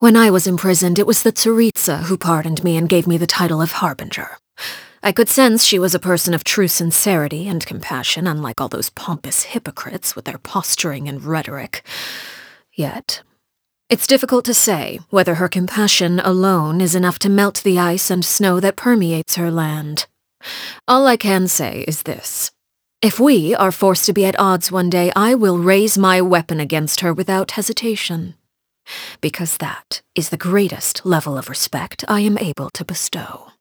When I was imprisoned, it was the Tsaritsa who pardoned me and gave me the title of Harbinger. I could sense she was a person of true sincerity and compassion, unlike all those pompous hypocrites with their posturing and rhetoric. Yet, it's difficult to say whether her compassion alone is enough to melt the ice and snow that permeates her land. All I can say is this. If we are forced to be at odds one day, I will raise my weapon against her without hesitation, because that is the greatest level of respect I am able to bestow.